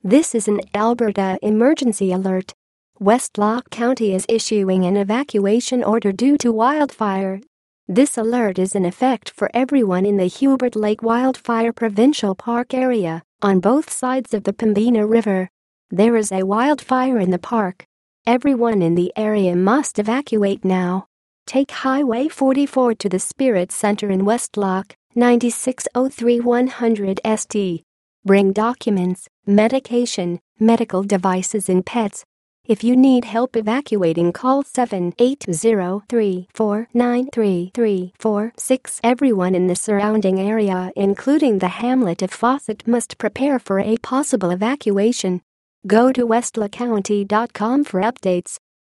This is an Alberta emergency alert. Westlock County is issuing an evacuation order due to wildfire. This alert is in effect for everyone in the Hubert Lake Wildfire Provincial Park area on both sides of the Pembina River. There is a wildfire in the park. Everyone in the area must evacuate now. Take Highway 44 to the Spirit Center in Westlock, 9603 100 ST. Bring documents, medication, medical devices and pets. If you need help evacuating, call 780-349-3346. Everyone in the surrounding area, including the hamlet of Fawcett, must prepare for a possible evacuation. Go to westlockcounty.com for updates.